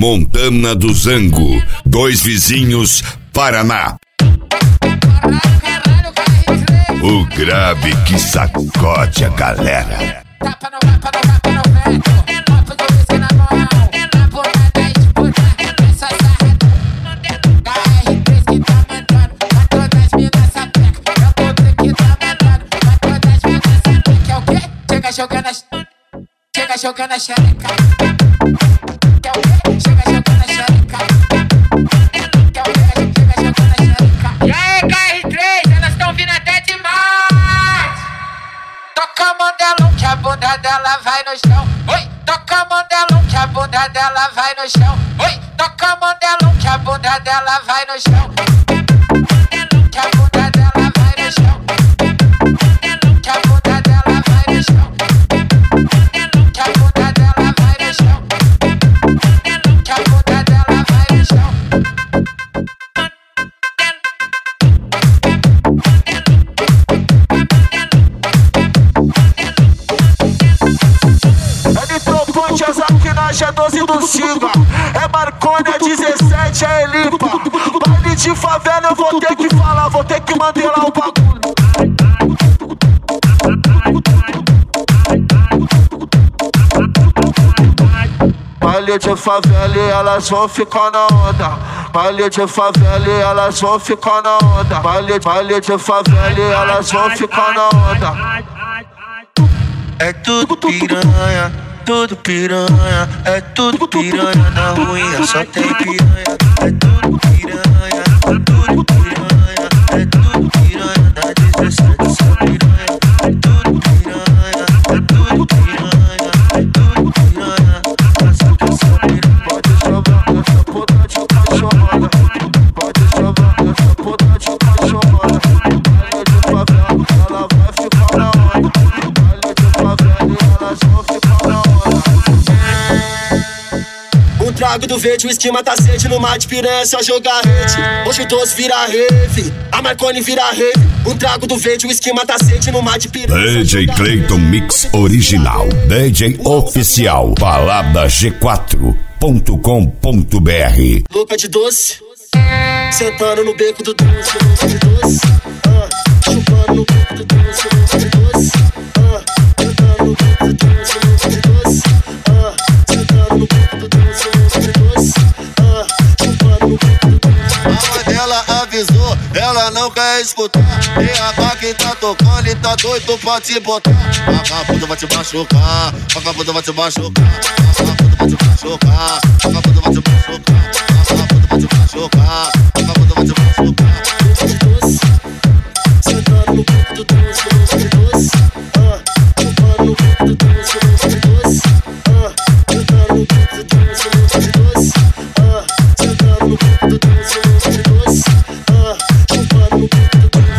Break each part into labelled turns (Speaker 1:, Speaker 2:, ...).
Speaker 1: Montana do Zango, Dois Vizinhos, Paraná. O grave que sacode a galera.
Speaker 2: Chega jogando a xereca. Chega jogando a xereca. Chega jogando a xereca. E aí, KR3, elas tão vindo até demais. Toca a mão dela que a bunda dela vai no chão. Oi, toca a mão dela que a bunda dela vai no chão. Oi, toca a mão dela que a bunda dela vai no chão. Que a bunda dela vai no chão. Que a bunda dela vai no chão. Que a bunda dela vai no chão. Que a bunda dela vai no chão.
Speaker 3: É nitroponte, as aquinagem é 12 do Siga. É Marconi, é 17, é Elipa. Baile de favela eu vou ter que falar, vou ter que mantelar o bagulho. Baile de favela e elas vão ficar na onda. Baile de favela e elas vão ficar na onda. Baile de favela e elas vão ficar na onda.
Speaker 4: É tudo piranha, tudo piranha. É tudo piranha na ruinha, só tem piranha. É tudo piranha, tudo piranha. É tudo piranha na 17, só piranha. É tudo piranha, é tudo piranha. É tudo piranha.
Speaker 3: Pode jogar essa puta de cachorrada. Pode jogar essa puta de cachorrada. Baile de favela, ela vai ficar na onda. Baile de favela e elas vão ficar na onda.
Speaker 5: Um trago do verde, o esquema tá sede. No mar de piranha é só jogar rede. Hoje todos vira rave, a Marconi vira rave. Um trago do verde, o esquema tá sede. No mar de piranha
Speaker 1: DJ Clayton Mix Original, DJ Oficial, Balada G4.com.br.
Speaker 5: louca de doce, sentando no beco do doce, louca de doce. Chupando no beco do doce, louca de doce. Sentando no beco do doce, louca de doce. Sentando no beco do doce, louca de doce. Chupando no beco do doce.
Speaker 4: A mãe dela avisou, ela não quer escutar. E a quem tá tocando e tá doido pra te botar. Vagabundo vai te machucar, vagabundo vai te machucar. Vagabundo vai te machucar, vagabundo vai te machucar. Vagabundo vai te machucar, vagabundo vai te machucar.
Speaker 5: Louca de doce, sentando no beco do doce, louca de doce. Chupando no beco do doce, louca de doce. Sentando no beco do doce, louca de doce. Sentando no beco do doce, louca de doce. Chupando no beco do doce.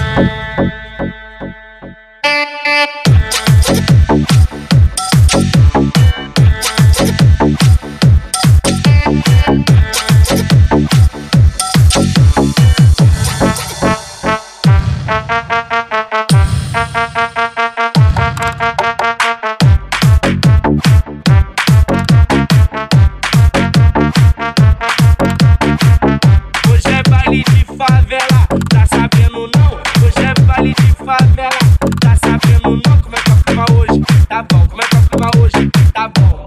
Speaker 2: Hoje é baile de favela, tá sabendo não? Hoje é baile de favela, tá sabendo não? Como é que é o clima hoje? Tá bom, como é que é o clima hoje? Tá bom.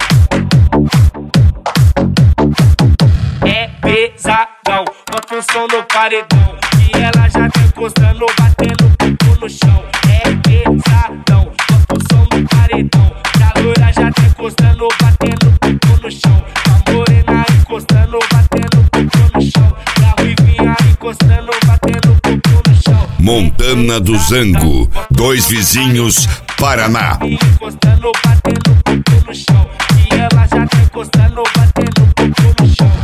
Speaker 2: É pesadão, bota o som no paredão. E ela já tá encostando, batendo o pico no chão. É pesadão, bota o som no paredão. E a loira já tá encostando, batendo o pico no chão. A morena encostando, batendo o pico no chão. E a ruivinha encostando, batendo o pico no chão.
Speaker 1: Montana do Zango, Dois Vizinhos, Paraná.
Speaker 2: Encostando, batendo o pico no chão. E ela já tá encostando, batendo o pico no chão.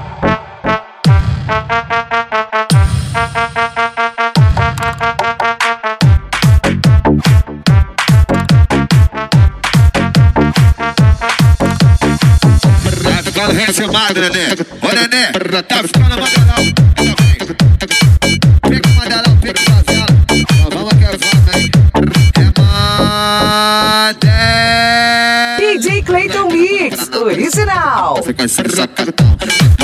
Speaker 4: Tá ficando rencimado, nenê. Ô, nenê, tá ficando mandelão. Pega o mandelão, pega a favela. Vamos que é fama, hein. É mandel.
Speaker 6: DJ Clayton Mix original.
Speaker 4: Sequência do sacadão.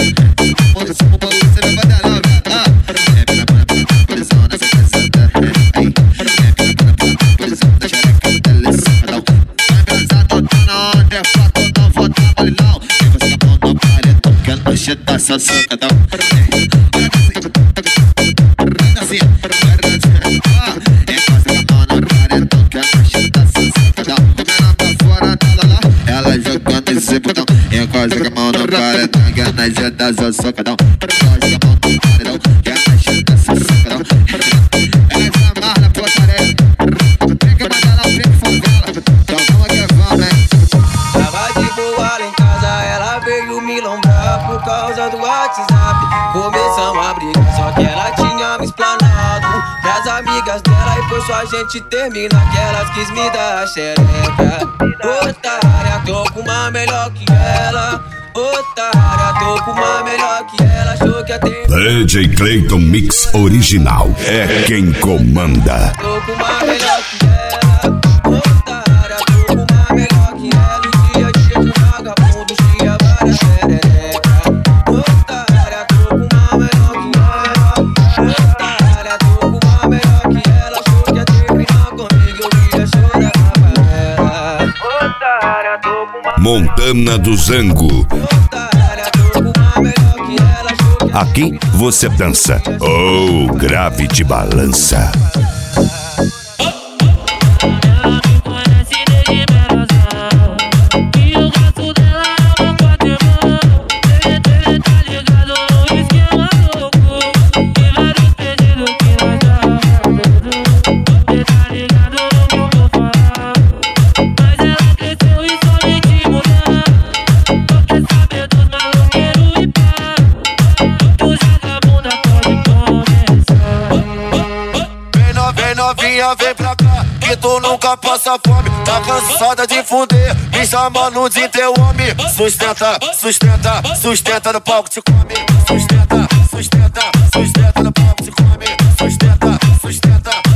Speaker 4: Tá só sacadão. Ela jogando esse botão, encosta com a mão no paredão, que a naja dá só socadão. Encosta com a mão no paredão, que a naja dá só socadão. Ela se amarra na portaria, tem que mandar lá o pique favela. Então vamos que vamos, hein?
Speaker 7: Tava de boa lá em casa, ela veio me lembrar por causa do WhatsApp. Começamos a brigar, só que ela tinha me explanado pras amigas dela e foi só a gente terminar que elas quis me dar a xereca. Otária, tô com uma melhor que ela. Otária, tô com uma melhor que ela. Achou que ia ter
Speaker 1: DJ Clayton Mix Original é quem comanda.
Speaker 7: tô com uma melhor que ela. Otária, tô com uma melhor que ela. O dia a dia de vagabundo tinha várias xerecas. Otária, tô com uma melhor que ela. Otária, tô com uma melhor que ela. Achou que ia terminar comigo, eu ia chorar pra ela. Otária, tô com uma
Speaker 1: Montana do Zango.
Speaker 7: otária, tô com uma melhor que ela. Achou que ia
Speaker 1: Aqui você dança. Oh, grave de balança.
Speaker 3: Vem pra cá, que tu nunca passa fome. Tá cansada de fuder, me chamando de teu homem. Sustenta, sustenta, sustenta no palco te come. Sustenta, sustenta, sustenta no palco te come. Sustenta, sustenta.